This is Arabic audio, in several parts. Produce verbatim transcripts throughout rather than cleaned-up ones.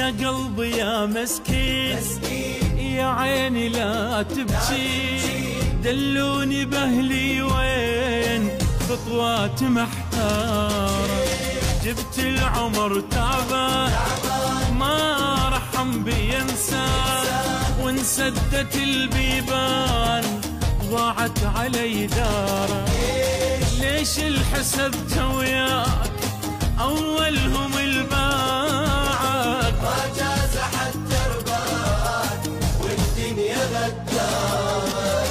يا قلبي يا مسكين يا عيني لا تبكي، دلوني بأهلي وين خطوات محتارة، جبت العمر تعبان ما رحم بينسى، وانسدت البيبان ضاعت علي داره. ليش الحسبت وياك أولهم الباعك، ما جاز حتى رباك والدنيا غدارك.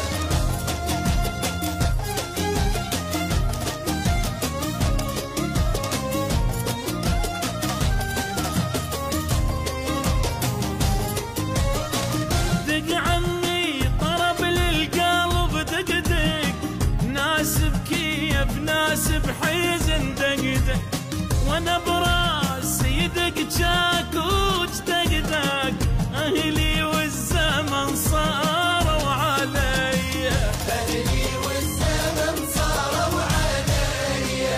دق عمي طرب للقلب دق دق، ناس بكيف ناس بحزن دق دق، وانا براسي يدق جاكوج دق دق، اهلي والزمن صاروا علي، اهلي والزمن صاروا علي.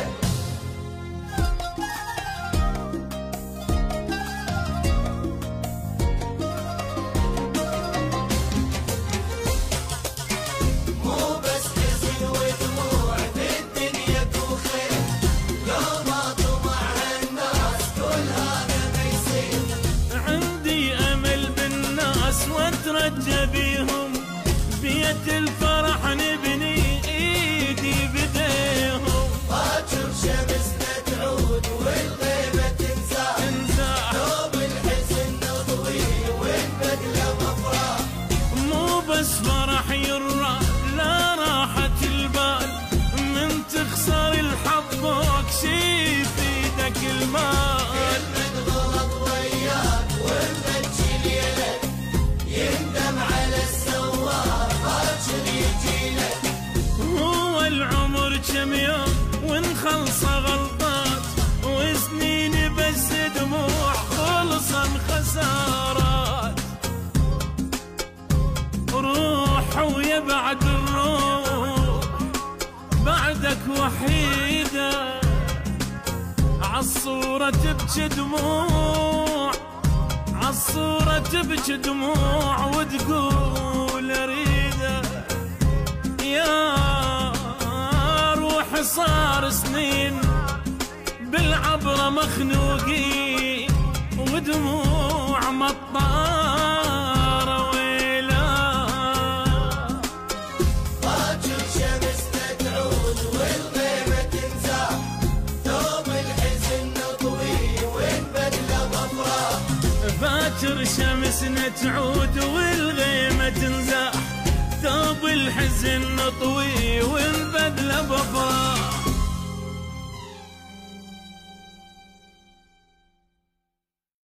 مو بس حزن ودموع في الدنيا وخير، لو ما طمع الناس كل هذا ما يصير. عندي امل بالناس واترجى بيهم، بيت الفرح نبني ايدي بديهم. باكر شمسنا تعود والغيبة تنزاح، ثوب الحزن نضوي ونبدله افراح. مو بس فرح يرى لا راحة البال، من تخسر الحظك شي في ايدك المال. من غلط وياك ومن تشيل يدك، يندم على السوار باكر يجيلك. هو العمر كم يوم ونخلص غلطات، وسنين بس دموع خلصا خسارات. روح ويا بعد الروح بعدك وحيدة، عالصورة تبكي دموع، عالصورة تبكي دموع وتقول اريده. يا روحي صار سنين بالعبرة مخنوقين، ودموع مطارة ويلا. باكر شمسنا تعود والغيبة تنزاح، ثوب الحزن نطوي ونبدله افراح. باكر شمسنا تعود والغيمة تنزاح، ثوب الحزن نطوي ون